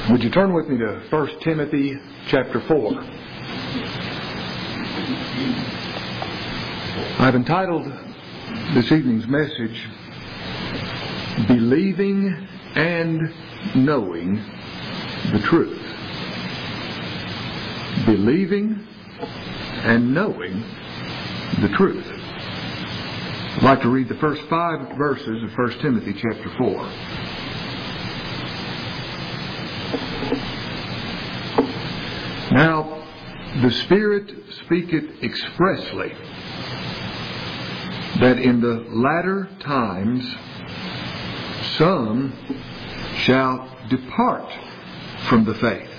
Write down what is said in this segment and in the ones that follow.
Would you turn with me to 1 Timothy chapter 4? I've entitled this evening's message, Believing and Knowing the Truth. Believing and knowing the truth. I'd like to read the first 5 verses of 1 Timothy chapter 4. Now, the Spirit speaketh expressly that in the latter times some shall depart from the faith,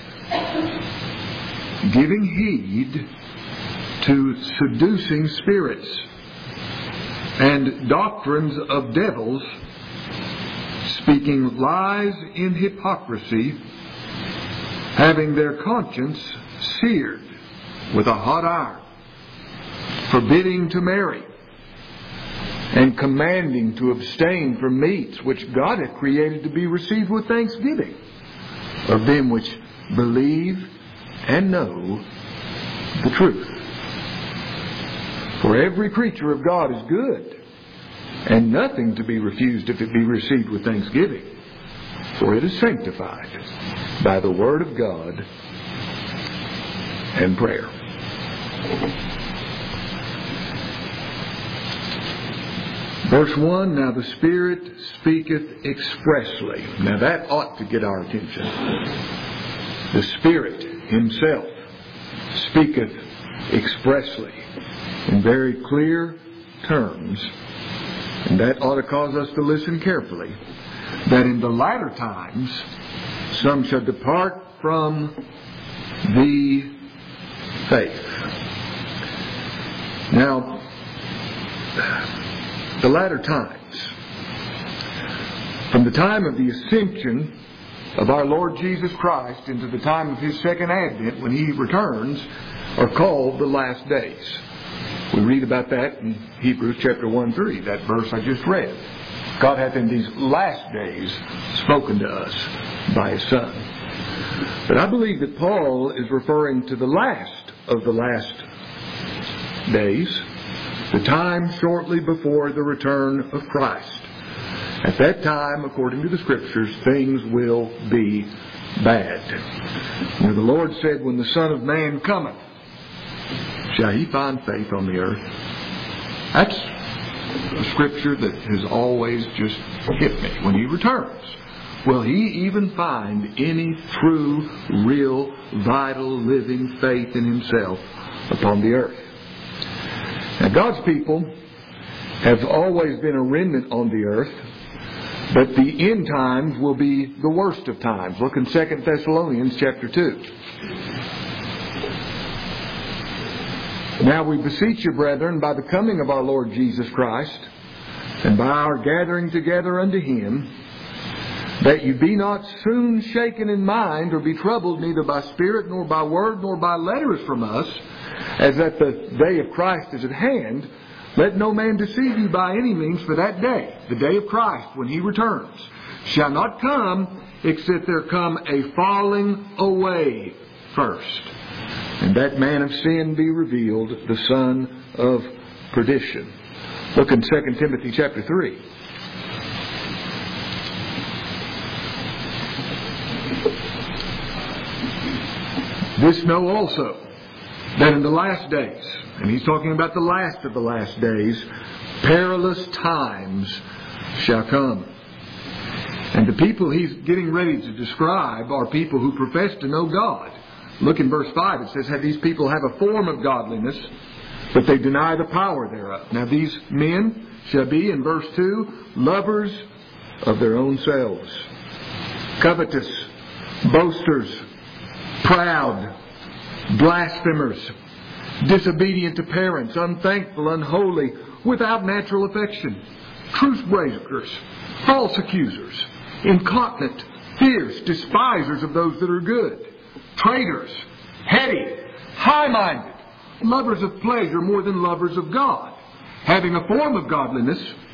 giving heed to seducing spirits and doctrines of devils, speaking lies in hypocrisy, having their conscience seared with a hot iron, forbidding to marry, and commanding to abstain from meats which God hath created to be received with thanksgiving of them which believe and know the truth. For every creature of God is good, and nothing to be refused if it be received with thanksgiving, for it is sanctified by the word of God and prayer. Verse 1, now the Spirit speaketh expressly. Now that ought to get our attention. The Spirit Himself speaketh expressly in very clear terms, and that ought to cause us to listen carefully, that in the latter times some shall depart from the faith. Now, the latter times, from the time of the ascension of our Lord Jesus Christ into the time of His second advent when He returns, are called the last days. We read about that in Hebrews chapter 1-3, that verse I just read. God hath in these last days spoken to us by His Son. But I believe that Paul is referring to the last of the last days, the time shortly before the return of Christ. At that time, according to the Scriptures, things will be bad. Now, the Lord said, when the Son of Man cometh, shall He find faith on the earth? That's a Scripture that has always just hit me. When He returns, will He even find any true, real, vital, living faith in Himself upon the earth? Now, God's people have always been a remnant on the earth, but the end times will be the worst of times. Look in 2 Thessalonians chapter 2. Now we beseech you, brethren, by the coming of our Lord Jesus Christ, and by our gathering together unto Him, that you be not soon shaken in mind, or be troubled neither by spirit, nor by word, nor by letters from us, as that the day of Christ is at hand. Let no man deceive you by any means, for that day, the day of Christ, when He returns, shall not come, except there come a falling away first, and that man of sin be revealed, the son of perdition. Look in 2 Timothy chapter 3. This know also, that in the last days, and he's talking about the last of the last days, perilous times shall come. And the people he's getting ready to describe are people who profess to know God. Look in verse 5, it says, have these people have a form of godliness, but they deny the power thereof. Now these men shall be, in verse 2, lovers of their own selves, covetous, boasters, proud, blasphemers, disobedient to parents, unthankful, unholy, without natural affection, truce breakers, false accusers, incontinent, fierce, despisers of those that are good, traitors, heady, high-minded, lovers of pleasure more than lovers of God, having a form of godliness,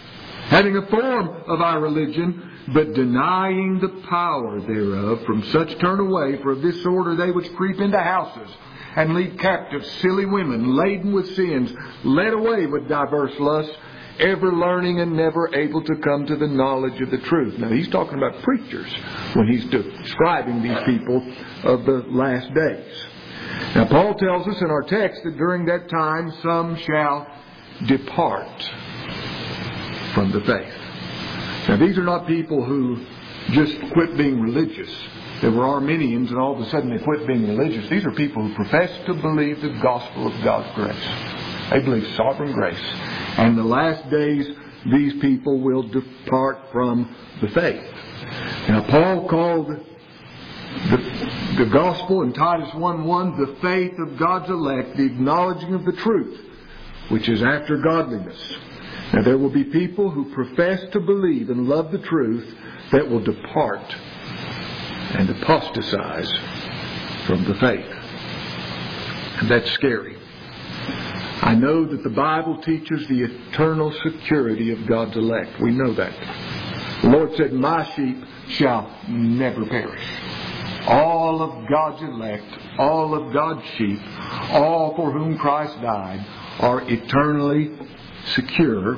having a form of our religion, but denying the power thereof. From such turn away, for of this sort are they which creep into houses, and lead captive silly women, laden with sins, led away with diverse lusts, ever learning and never able to come to the knowledge of the truth. Now, he's talking about preachers when he's describing these people of the last days. Now, Paul tells us in our text that during that time some shall depart from the faith. Now, these are not people who just quit being religious. There were Arminians and all of a sudden they quit being religious. These are people who profess to believe the gospel of God's grace. They believe sovereign grace. And in the last days, these people will depart from the faith. Now, Paul called the gospel in Titus 1:1 the faith of God's elect, the acknowledging of the truth, which is after godliness. Now, there will be people who profess to believe and love the truth that will depart and apostatize from the faith. And that's scary. I know that the Bible teaches the eternal security of God's elect. We know that. The Lord said, "My sheep shall never perish." All of God's elect, all of God's sheep, all for whom Christ died, are eternally secure.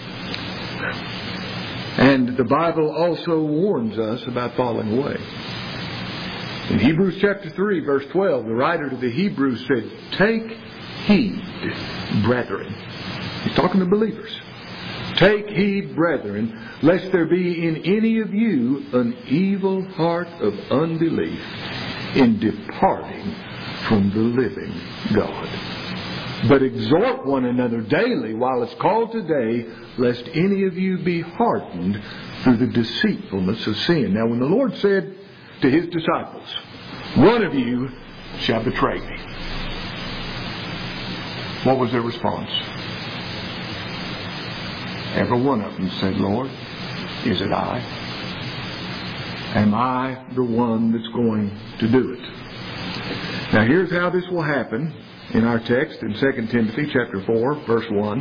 And the Bible also warns us about falling away. In Hebrews chapter 3, verse 12, the writer to the Hebrews said, "Take heed, brethren." He's talking to believers. "Take heed, brethren, lest there be in any of you an evil heart of unbelief in departing from the living God. But exhort one another daily while it's called today, lest any of you be hardened through the deceitfulness of sin." Now, when the Lord said to His disciples, "One of you shall betray me," what was their response? Every one of them said, "Lord, is it I? Am I the one that's going to do it?" Now, here's how this will happen in our text in 2 Timothy chapter 4, verse 1.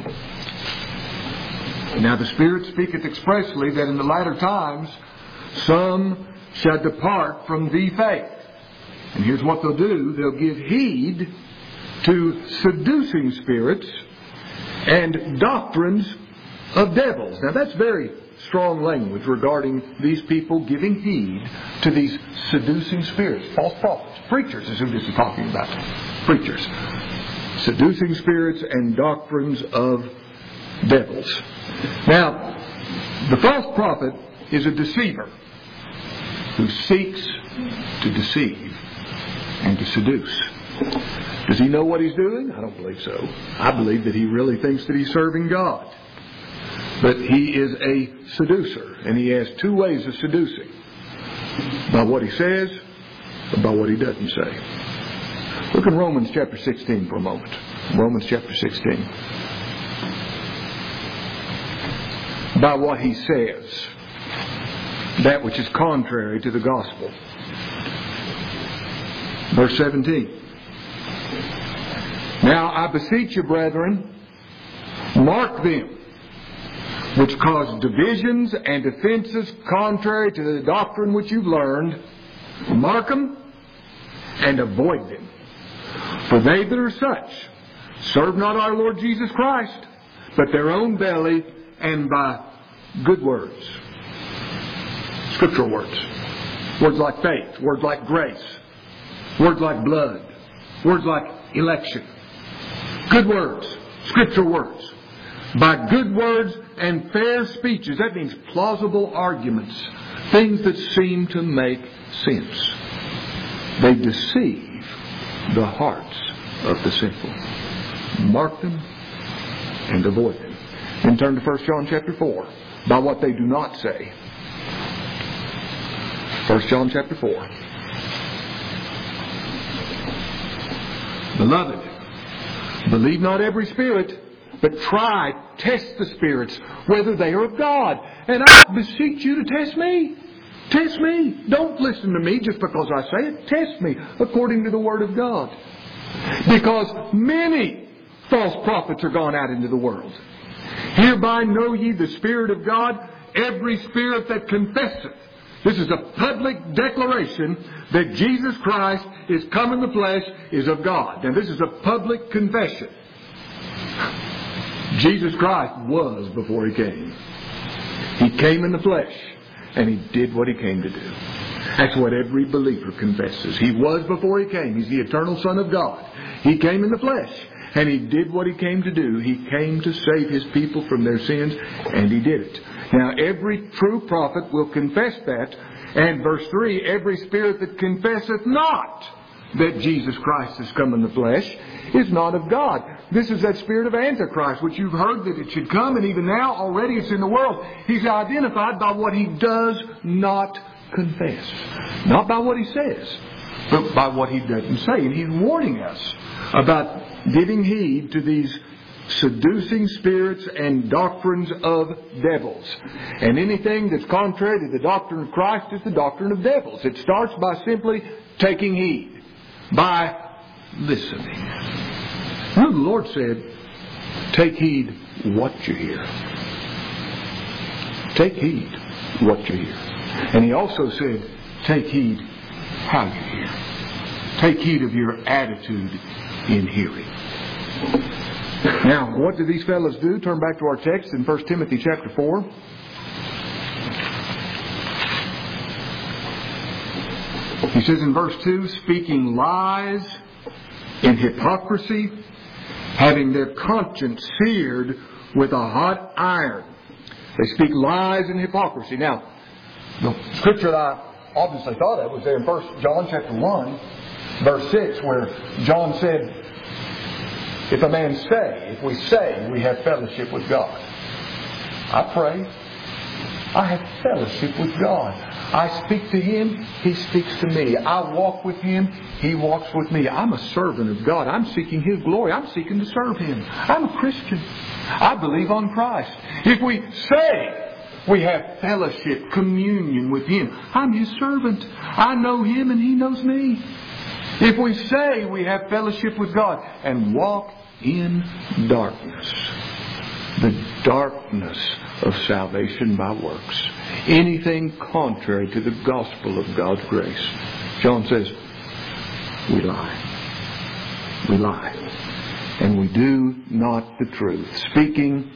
"Now the Spirit speaketh expressly that in the latter times some shall depart from the faith." And here's what they'll do. They'll give heed to seducing spirits and doctrines of devils. Now, that's very strong language regarding these people giving heed to these seducing spirits. False prophets. Preachers is who this is talking about. Preachers. Seducing spirits and doctrines of devils. Now, the false prophet is a deceiver who seeks to deceive and to seduce. Does he know what he's doing? I don't believe so. I believe that he really thinks that he's serving God. But he is a seducer, and he has two ways of seducing. By what he says, or by what he doesn't say. Look in Romans chapter 16 for a moment. Romans chapter 16. By what he says, that which is contrary to the gospel. Verse 17. "Now I beseech you, brethren, mark them which cause divisions and offenses contrary to the doctrine which you've learned. Mark them and avoid them. For they that are such serve not our Lord Jesus Christ, but their own belly, and by good words." Scriptural words. Words like faith. Words like grace. Words like blood. Words like election. Good words. Scriptural words. By good words and fair speeches. That means plausible arguments. Things that seem to make sense. They deceive the hearts of the simple. Mark them and avoid them. Then turn to 1 John chapter 4. By what they do not say. 1 John chapter 4. "Beloved, believe not every spirit, but try, test the spirits, whether they are of God. And I beseech you to test me." Test me. Don't listen to me just because I say it. Test me according to the Word of God. "Because many false prophets are gone out into the world. Hereby know ye the Spirit of God, every spirit that confesseth. This is a public declaration that Jesus Christ is come in the flesh, is of God. Now this is a public confession. Jesus Christ was before He came. He came in the flesh, and He did what He came to do. That's what every believer confesses. He was before He came. He's the eternal Son of God. He came in the flesh, and He did what He came to do. He came to save His people from their sins, and He did it. Now, every true prophet will confess that. And verse 3, every spirit that confesseth not that Jesus Christ has come in the flesh is not of God. This is that spirit of Antichrist, which you've heard that it should come, and even now already it's in the world. He's identified by what he does not confess. Not by what he says, but by what he doesn't say. And he's warning us about giving heed to these seducing spirits and doctrines of devils. And anything that's contrary to the doctrine of Christ is the doctrine of devils. It starts by simply taking heed, by listening. The Lord said, take heed what you hear. Take heed what you hear. And He also said, take heed how you hear. Take heed of your attitude in hearing. Now, what do these fellows do? Turn back to our text in 1 Timothy chapter 4. He says in verse 2, speaking lies in hypocrisy, having their conscience seared with a hot iron. They speak lies in hypocrisy. Now, the scripture that I obviously thought of was there in 1 John chapter 1, verse 6, where John said, if a man say, if we say we have fellowship with God. I pray, I have fellowship with God. I speak to Him, He speaks to me. I walk with Him, He walks with me. I'm a servant of God. I'm seeking His glory. I'm seeking to serve Him. I'm a Christian. I believe on Christ. If we say we have fellowship, communion with Him, I'm His servant. I know Him and He knows me. If we say we have fellowship with God and walk in darkness, the darkness of salvation by works, anything contrary to the gospel of God's grace, John says, we lie. We lie. And we do not the truth. Speaking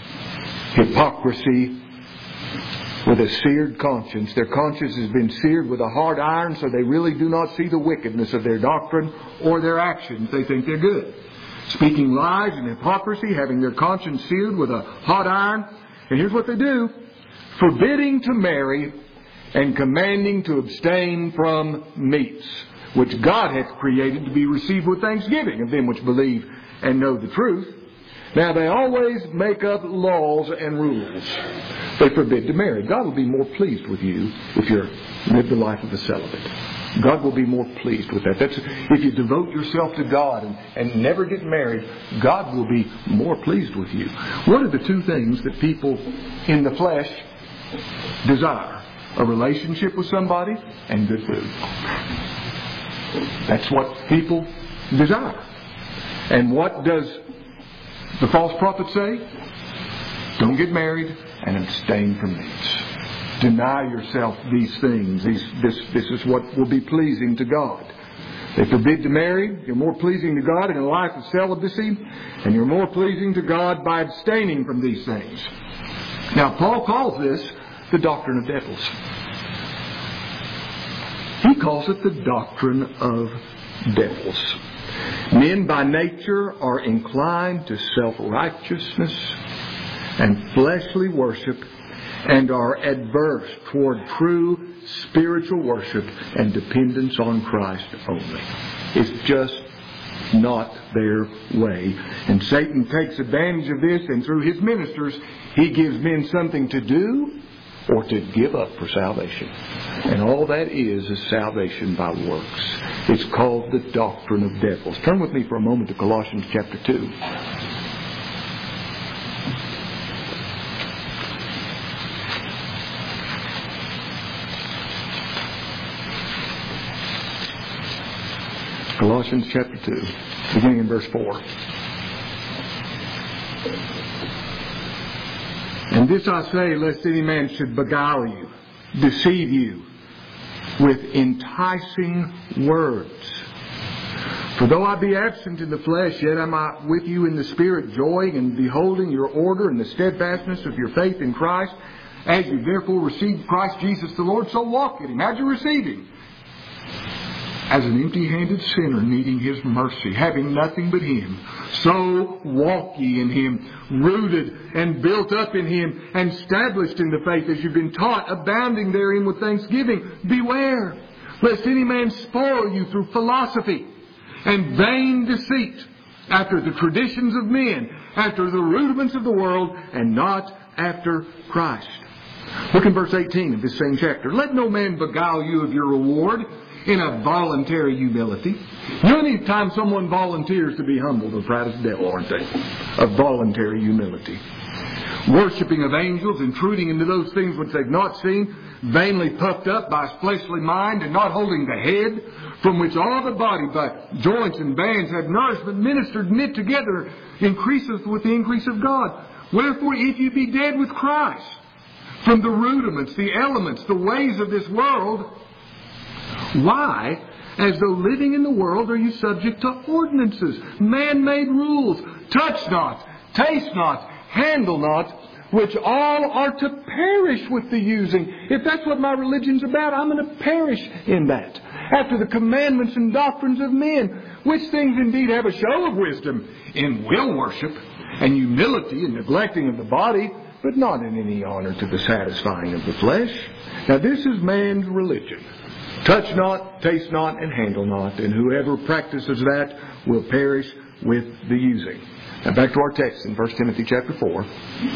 hypocrisy with a seared conscience. Their conscience has been seared with a hard iron, so they really do not see the wickedness of their doctrine or their actions. They think they're good. Speaking lies and hypocrisy, having their conscience seared with a hot iron. And here's what they do. Forbidding to marry and commanding to abstain from meats, which God hath created to be received with thanksgiving of them which believe and know the truth. Now, they always make up laws and rules. They forbid to marry. God will be more pleased with you if you live the life of a celibate. God will be more pleased with that. That's if you devote yourself to God and never get married, God will be more pleased with you. What are the two things that people in the flesh desire? A relationship with somebody and good food. That's what people desire. And what does the false prophet say? Don't get married and abstain from meats. Deny yourself these things. This is what will be pleasing to God. They forbid to marry. You're more pleasing to God in a life of celibacy, and you're more pleasing to God by abstaining from these things. Now, Paul calls this the doctrine of devils. He calls it the doctrine of devils. Men by nature are inclined to self-righteousness and fleshly worship, and are adverse toward true spiritual worship and dependence on Christ only. It's just not their way. And Satan takes advantage of this, and through his ministers, he gives men something to do or to give up for salvation. And all that is salvation by works. It's called the doctrine of devils. Turn with me for a moment to Colossians chapter 2. Colossians chapter 2, beginning in verse 4. And this I say, lest any man should beguile you, deceive you with enticing words. For though I be absent in the flesh, yet am I with you in the Spirit, joying and beholding your order and the steadfastness of your faith in Christ. As you therefore received Christ Jesus the Lord, so walk in Him. How'd you receive Him? As an empty-handed sinner needing His mercy, having nothing but Him. So walk ye in Him, rooted and built up in Him, and established in the faith as you've been taught, abounding therein with thanksgiving. Beware, lest any man spoil you through philosophy and vain deceit, after the traditions of men, after the rudiments of the world, and not after Christ. Look in verse 18 of this same chapter. Let no man beguile you of your reward in a voluntary humility. You know, any time someone volunteers to be humble, they're proud as the devil, aren't they? Of voluntary humility. Worshipping of angels, intruding into those things which they've not seen, vainly puffed up by his fleshly mind, and not holding the head, from which all the body by joints and bands have nourishment ministered, knit together, increaseth with the increase of God. Wherefore, if you be dead with Christ, from the rudiments, the elements, the ways of this world, why, as though living in the world, are you subject to ordinances, man-made rules, touch not, taste not, handle not, which all are to perish with the using. If that's what my religion's about, I'm going to perish in that. After the commandments and doctrines of men, which things indeed have a show of wisdom in will worship and humility and neglecting of the body, but not in any honor to the satisfying of the flesh. Now this is man's religion. Touch not, taste not, and handle not, and whoever practices that will perish with the using. Now back to our text in 1 Timothy chapter 4.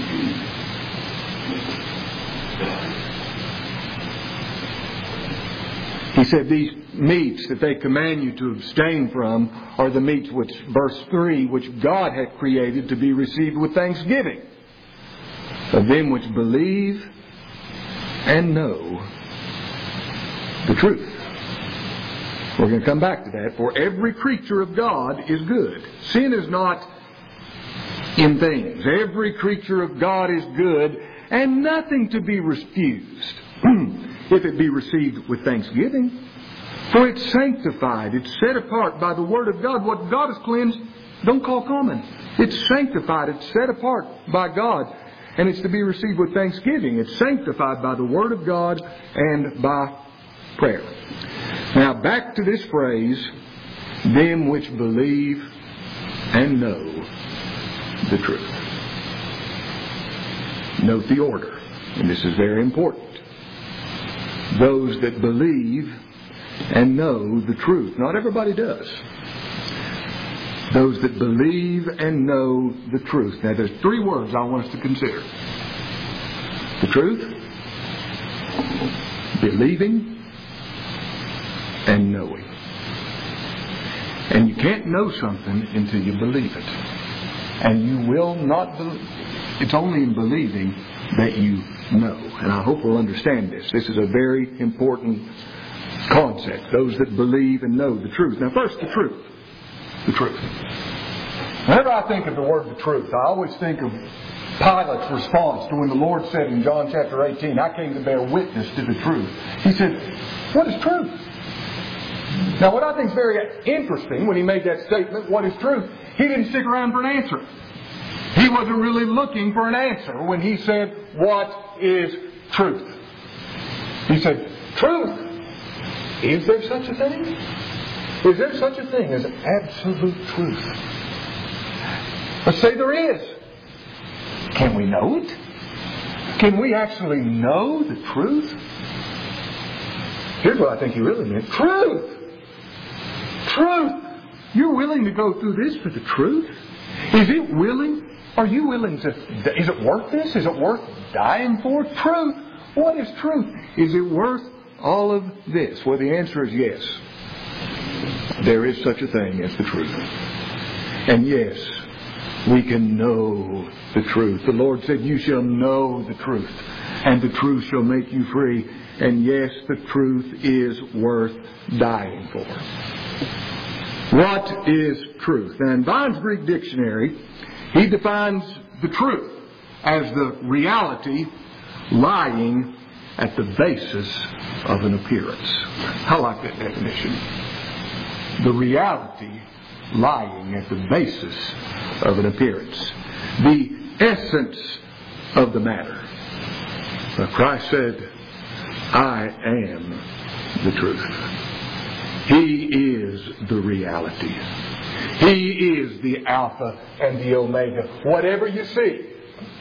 He said these meats that they command you to abstain from are the meats which, verse 3, which God hath created to be received with thanksgiving of them which believe and know the truth. We're going to come back to that. For every creature of God is good. Sin is not in things. Every creature of God is good, and nothing to be refused if it be received with thanksgiving. For it's sanctified, it's set apart by the Word of God. What God has cleansed, don't call common. It's sanctified, it's set apart by God, and it's to be received with thanksgiving. It's sanctified by the Word of God and by prayer. Now back to this phrase, them which believe and know the truth. Note the order, and this is very important. Those that believe and know the truth. Not everybody does. Those that believe and know the truth. Now there's three words I want us to consider. The truth, believing, and knowing. And you can't know something until you believe it. And you will not believe. It's only in believing that you know. And I hope we'll understand this. This is a very important concept. Those that believe and know the truth. Now first, the truth. The truth. Whenever I think of the word the truth, I always think of Pilate's response to when the Lord said in John chapter 18, I came to bear witness to the truth. He said, what is truth? Now what I think is very interesting when he made that statement, what is truth? He didn't stick around for an answer. He wasn't really looking for an answer when he said, what is truth? He said, truth. Is there such a thing? Is there such a thing as absolute truth? Let's say there is. Can we know it? Can we actually know the truth? Here's what I think he really meant. Truth! Truth! You're willing to go through this for the truth? Is it willing? Are you willing to... Is it worth this? Is it worth dying for? Truth! What is truth? Is it worth all of this? Well, the answer is yes. There is such a thing as the truth. And yes, we can know the truth. The Lord said, you shall know the truth, and the truth shall make you free. And yes, the truth is worth dying for. What is truth? Now, in Vine's Greek dictionary, he defines the truth as the reality lying at the basis of an appearance. I like that definition. The reality lying at the basis of an appearance. The essence of the matter. But Christ said, I am the truth. He is the reality. He is the Alpha and the Omega. Whatever you see,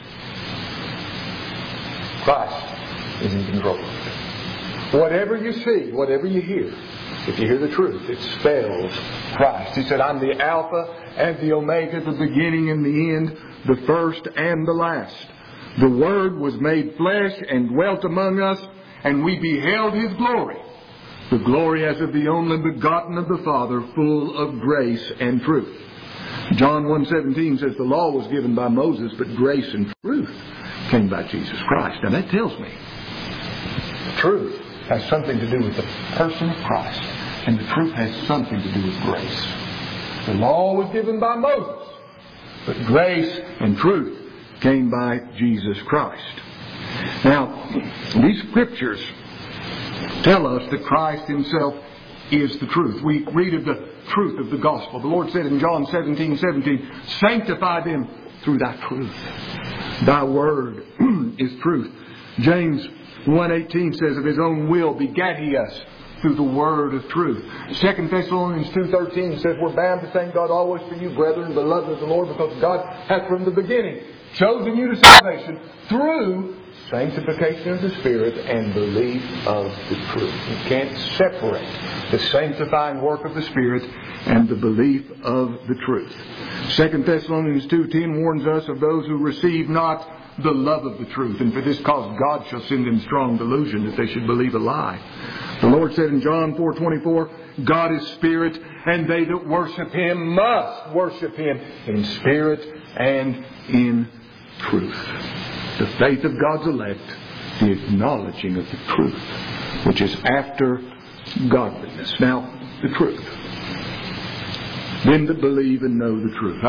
Christ is in control of it. Whatever you see, whatever you hear, if you hear the truth, it spells Christ. He said, I'm the Alpha and the Omega, the beginning and the end, the first and the last. The Word was made flesh and dwelt among us, and we beheld His glory. The glory as of the only begotten of the Father, full of grace and truth. John 1:17 says the law was given by Moses, but grace and truth came by Jesus Christ. Now that tells me the truth has something to do with the person of Christ, and the truth has something to do with grace. The law was given by Moses, but grace and truth came by Jesus Christ. Now, these scriptures tell us that Christ Himself is the truth. We read of the truth of the gospel. The Lord said in John 17:17, sanctify them through Thy truth. Thy word is truth. James 1:18 says, of His own will begat He us through the word of truth. 2 Thessalonians 2:13 says, we're bound to thank God always for you, brethren, beloved of the Lord, because God hath from the beginning chosen you to salvation through sanctification of the Spirit and belief of the truth. You can't separate the sanctifying work of the Spirit and the belief of the truth. 2 Thessalonians 2:10 warns us of those who receive not the love of the truth, and for this cause God shall send them strong delusion that they should believe a lie. The Lord said in John 4:24, God is Spirit, and they that worship Him must worship Him in spirit and in truth. The faith of God's elect, the acknowledging of the truth, which is after godliness. Now, the truth. Them that believe and know the truth.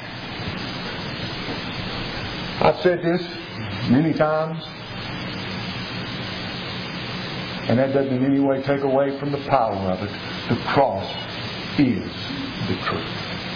I've said this many times, and that doesn't in any way take away from the power of it. The cross is the truth.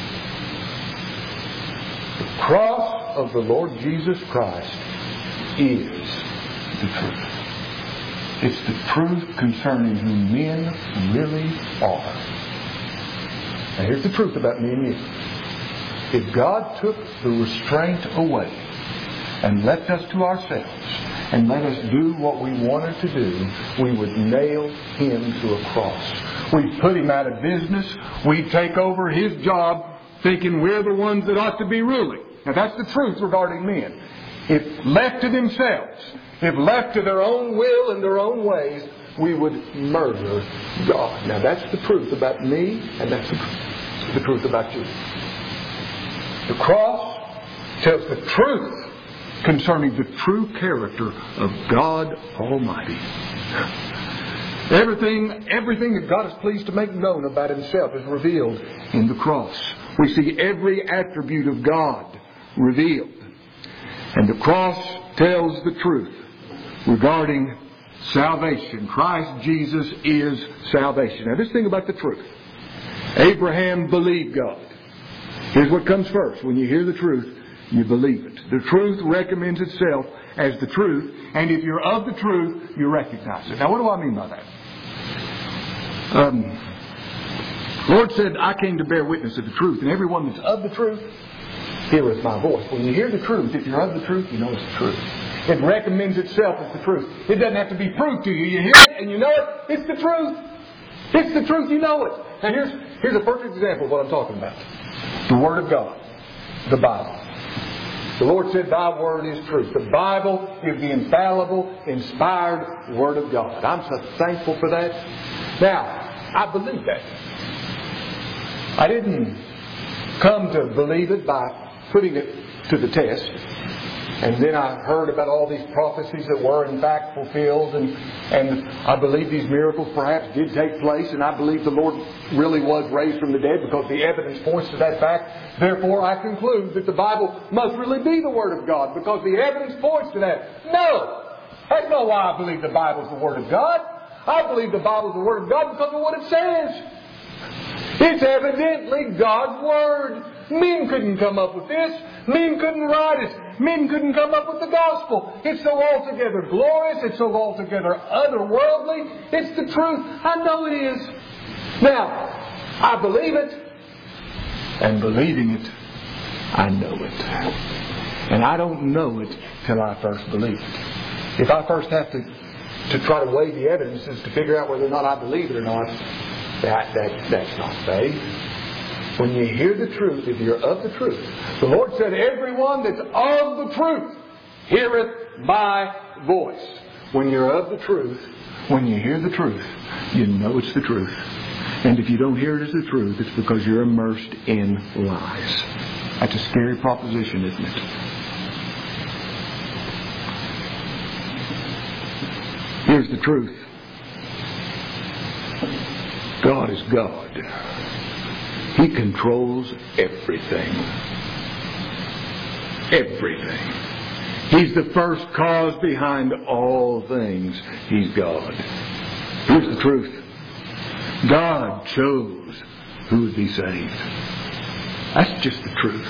The cross of the Lord Jesus Christ is the truth. It's the truth concerning who men really are. Now here's the truth about me and you. If God took the restraint away and left us to ourselves and let us do what we wanted to do, we would nail Him to a cross. We'd put Him out of business. We'd take over His job thinking we're the ones that ought to be ruling. Now that's the truth regarding men. If left to themselves, if left to their own will and their own ways, we would murder God. Now that's the truth about me, and that's the truth about you. The cross tells the truth concerning the true character of God Almighty. Everything that God is pleased to make known about Himself is revealed in the cross. We see every attribute of God revealed. And the cross tells the truth regarding salvation. Christ Jesus is salvation. Now this thing about the truth. Abraham believed God. Here's what comes first. When you hear the truth, you believe it. The truth recommends itself as the truth, and if you're of the truth, you recognize it. Now what do I mean by that? Lord said, I came to bear witness of the truth, and everyone that's of the truth heareth my voice. When you hear the truth, if you're of the truth, you know it's the truth. It recommends itself as the truth. It doesn't have to be proved to you. You hear it and you know it. It's the truth. It's the truth. You know it. Now here's a perfect example of what I'm talking about. The Word of God. The Bible. The Lord said, Thy Word is truth. The Bible is the infallible, inspired Word of God. I'm so thankful for that. Now, I believe that. I didn't come to believe it by putting it to the test. And then I heard about all these prophecies that were in fact fulfilled. And I believe these miracles perhaps did take place. And I believe the Lord really was raised from the dead because the evidence points to that fact. Therefore, I conclude that the Bible must really be the Word of God because the evidence points to that. No! That's not why I believe the Bible is the Word of God. I believe the Bible is the Word of God because of what it says. It's evidently God's Word. Men couldn't come up with this. Men couldn't write it. Men couldn't come up with the gospel. It's so altogether glorious. It's so altogether otherworldly. It's the truth. I know it is. Now, I believe it. And believing it, I know it. And I don't know it till I first believe it. If I first have to try to weigh the evidences to figure out whether or not I believe it or not, that's not faith. When you hear the truth, if you're of the truth, the Lord said, everyone that's of the truth heareth my voice. When you're of the truth, when you hear the truth, you know it's the truth. And if you don't hear it as the truth, it's because you're immersed in lies. That's a scary proposition, isn't it? Here's the truth. God is God. He controls everything. Everything. He's the first cause behind all things. He's God. Here's the truth. God chose who would be saved. That's just the truth.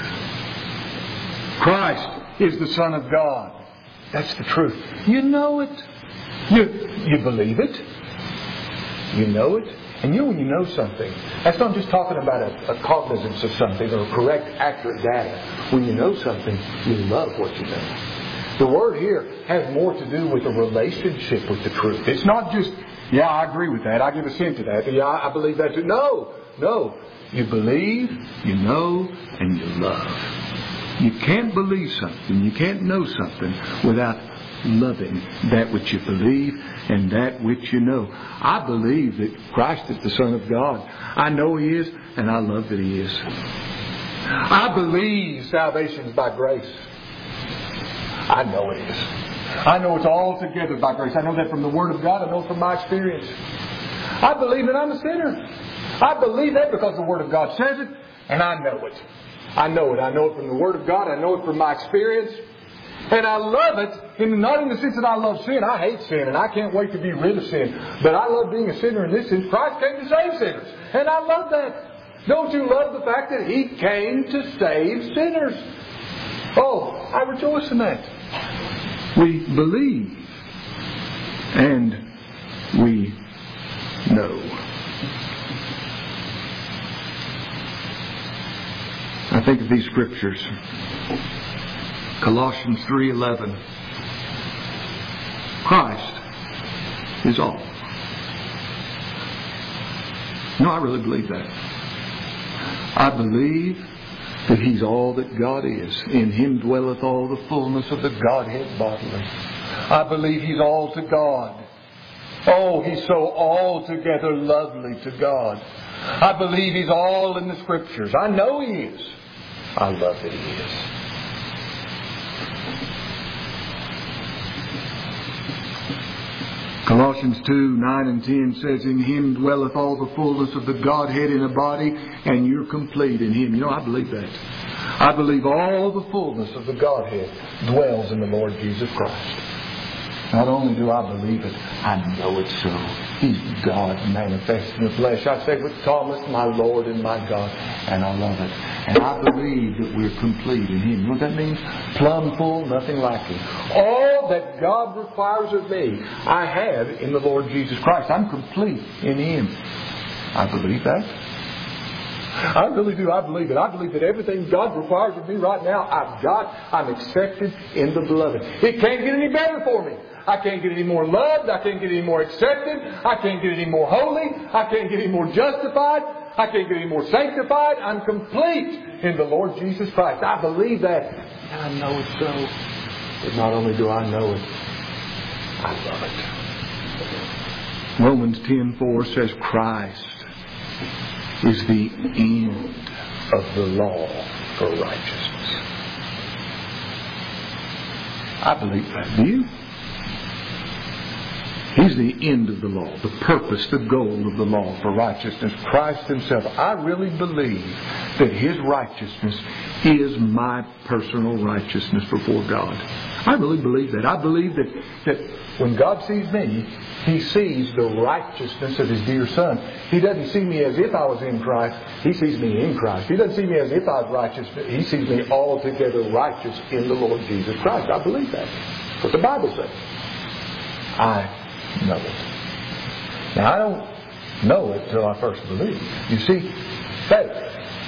Christ is the Son of God. That's the truth. You know it. You believe it. You know it. And when you know something, that's not just talking about a cognizance of something or correct, accurate data. When you know something, you love what you know. The word here has more to do with a relationship with the truth. It's not just, yeah, I agree with that. I give assent to that. Yeah, I believe that too. No. You believe, you know, and you love. You can't believe something, you can't know something without loving that which you believe and that which you know. I believe that Christ is the Son of God. I know He is, and I love that He is. I believe salvation is by grace. I know it is. I know it's altogether by grace. I know that from the Word of God. I know it from my experience. I believe that I'm a sinner. I believe that because the Word of God says it, and I know it. I know it. I know it from the Word of God. I know it from my experience. And I love it, not in the sense that I love sin. I hate sin, and I can't wait to be rid of sin. But I love being a sinner in this sense. Christ came to save sinners. And I love that. Don't you love the fact that He came to save sinners? Oh, I rejoice in that. We believe. And we know. I think of these scriptures. Colossians 3:11. Christ is all. No, I really believe that. I believe that He's all that God is. In Him dwelleth all the fullness of the Godhead bodily. I believe He's all to God. Oh, He's so altogether lovely to God. I believe He's all in the Scriptures. I know He is. I love that He is. Colossians 2:9 and 10 says, in Him dwelleth all the fullness of the Godhead in a body, and you're complete in Him. You know, I believe that. I believe all the fullness of the Godhead dwells in the Lord Jesus Christ. Not only do I believe it, I know it's so. He's God manifest in the flesh. I say with Thomas, my Lord and my God, and I love it. And I believe that we're complete in Him. You know what that means? Plumb full, nothing lacking. All that God requires of me, I have in the Lord Jesus Christ. I'm complete in Him. I believe that. I really do. I believe it. I believe that everything God requires of me right now, I've got. I'm accepted in the Beloved. It can't get any better for me. I can't get any more loved. I can't get any more accepted. I can't get any more holy. I can't get any more justified. I can't get any more sanctified. I'm complete in the Lord Jesus Christ. I believe that. And I know it's so. But not only do I know it, I love it. Romans 10:4 says Christ is the end of the law for righteousness. I believe that. Do you? He's the end of the law, the purpose, the goal of the law for righteousness. Christ Himself. I really believe that His righteousness is my personal righteousness before God. I really believe that. I believe that when God sees me, He sees the righteousness of His dear Son. He doesn't see me as if I was in Christ. He sees me in Christ. He doesn't see me as if I was righteous. He sees me altogether righteous in the Lord Jesus Christ. I believe that. That's what the Bible says. I know it. Now, I don't know it till I first believe. You see, faith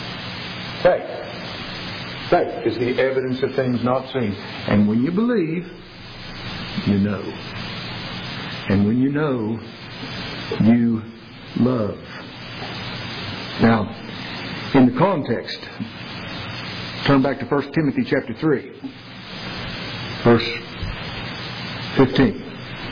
is the evidence of things not seen. And when you believe, you know. And when you know, you love. Now, in the context, turn back to 1 Timothy chapter 3, verse 15.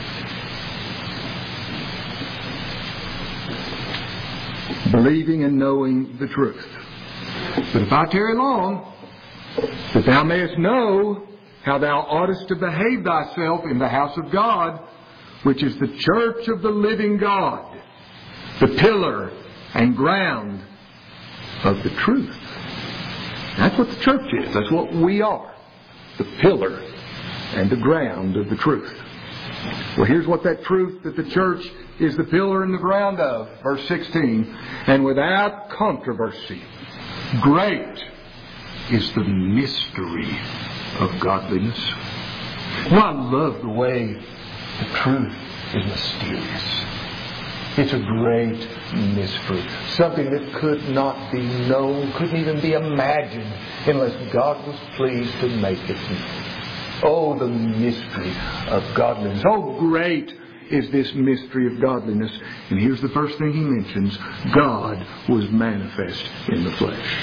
Believing and knowing the truth. But if I tarry long, that thou mayest know how thou oughtest to behave thyself in the house of God, which is the church of the living God, the pillar and ground of the truth. That's what the church is. That's what we are. The pillar and the ground of the truth. Well, here's what that truth that the church is the pillar and the ground of. Verse 16. And without controversy, great is the mystery of godliness. Now, I love the way the truth is mysterious. It's a great mystery. Something that could not be known, couldn't even be imagined unless God was pleased to make it. Oh, the mystery of godliness. Oh, great is this mystery of godliness. And here's the first thing he mentions. God was manifest in the flesh.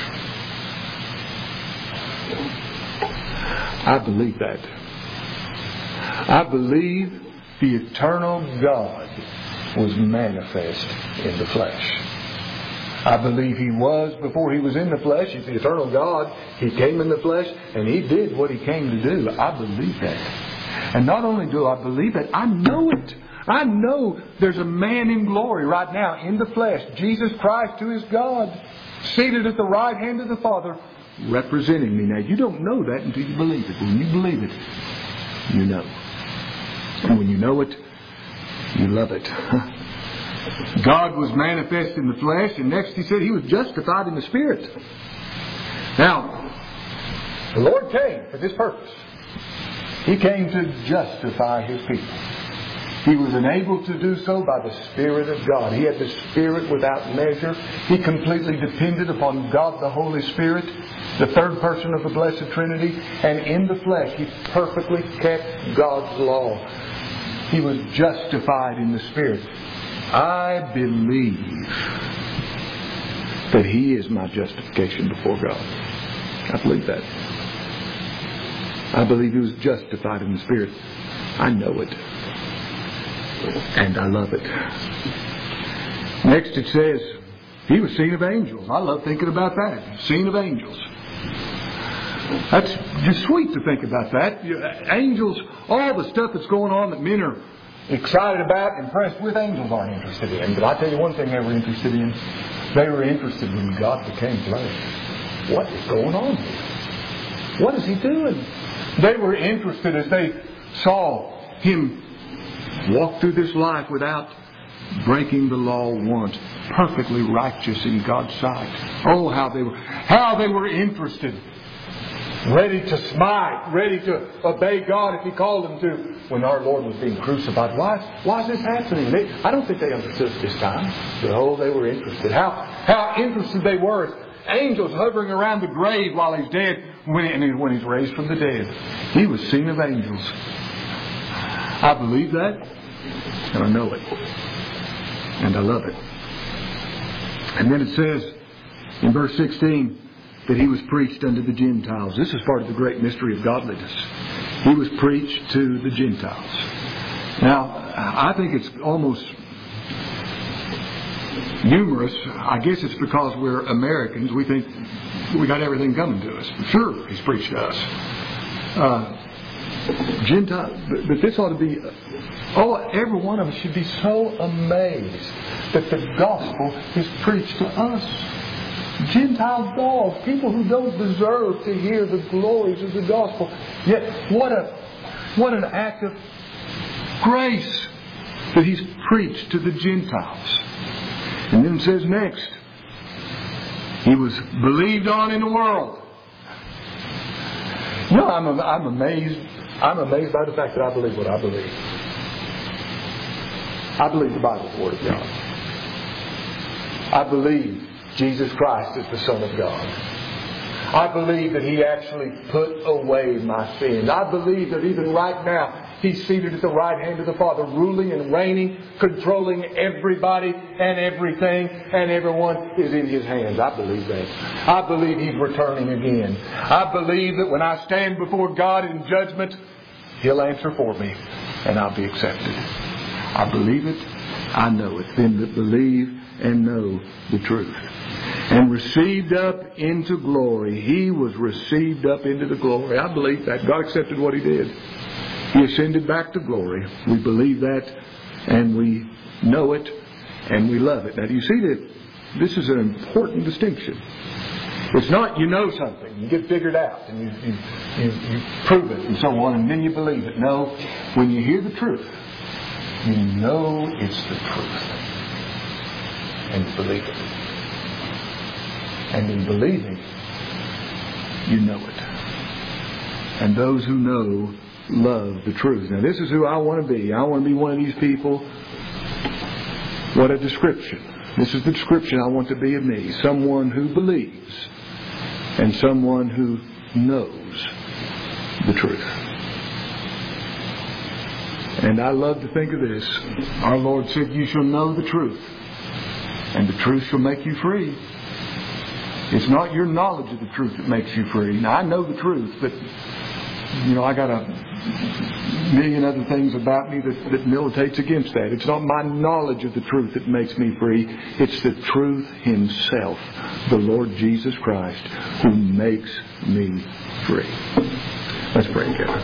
I believe that. I believe the eternal God was manifest in the flesh. I believe He was before He was in the flesh. He's the eternal God. He came in the flesh and He did what He came to do. I believe that. And not only do I believe it, I know it. I know there's a man in glory right now in the flesh, Jesus Christ, who is God, seated at the right hand of the Father, representing me. Now, you don't know that until you believe it. When you believe it, you know. And when you know it, you love it. God was manifest in the flesh, and next he said He was justified in the Spirit. Now, the Lord came for this purpose. He came to justify His people. He was enabled to do so by the Spirit of God. He had the Spirit without measure. He completely depended upon God the Holy Spirit, the third person of the Blessed Trinity. And in the flesh, He perfectly kept God's law. He was justified in the Spirit. I believe that He is my justification before God. I believe that. I believe He was justified in the Spirit. I know it. And I love it. Next it says, He was seen of angels. I love thinking about that. Seen of angels. That's just sweet to think about that. Angels, all the stuff that's going on that men are excited about, impressed with, angels aren't interested in. But I tell you one thing they were interested in. They were interested when God became flesh. What is going on here? What is He doing? They were interested as they saw Him walk through this life without breaking the law once. Perfectly righteous in God's sight. Oh, how they were interested. Ready to smite, ready to obey God if He called them to. When our Lord was being crucified, why is this happening? I don't think they understood at this time. But oh, they were interested. How interested they were. Angels hovering around the grave while He's dead. When He's raised from the dead, He was seen of angels. I believe that, and I know it, and I love it. And then it says in verse 16 that He was preached unto the Gentiles. This is part of the great mystery of godliness. He was preached to the Gentiles. Now, I think it's almost humorous. I guess it's because we're Americans. We think we got everything coming to us. Sure, He's preached to us. Gentile, but this ought to be, every one of us should be so amazed that the gospel is preached to us. Gentile dogs, people who don't deserve to hear the glories of the gospel. Yet, what an act of grace that He's preached to the Gentiles. And then it says next, He was believed on in the world. You know, I'm amazed. I'm amazed by the fact that I believe what I believe. I believe the Bible's the Word of God. I believe Jesus Christ is the Son of God. I believe that He actually put away my sins. I believe that even right now He's seated at the right hand of the Father, ruling and reigning, controlling everybody and everything, and everyone is in His hands. I believe that. I believe He's returning again. I believe that when I stand before God in judgment, He'll answer for me, and I'll be accepted. I believe it. I know it. Them that believe and know the truth. And received up into glory. He was received up into the glory. I believe that. God accepted what He did. He ascended back to glory. We believe that, and we know it, and we love it. Now, do you see that this is an important distinction? It's not you know something, you get it figured out, and you prove it, and so on, and then you believe it. No, when you hear the truth, you know it's the truth, and you believe it. And in believing, you know it. And those who know love the truth. Now, this is who I want to be. I want to be one of these people. What a description. This is the description I want to be of me. Someone who believes and someone who knows the truth. And I love to think of this. Our Lord said, "You shall know the truth, and the truth shall make you free." It's not your knowledge of the truth that makes you free. Now, I know the truth, but I got a million other things about me that militates against that. It's not my knowledge of the truth that makes me free. It's the truth Himself, the Lord Jesus Christ, who makes me free. Let's pray together.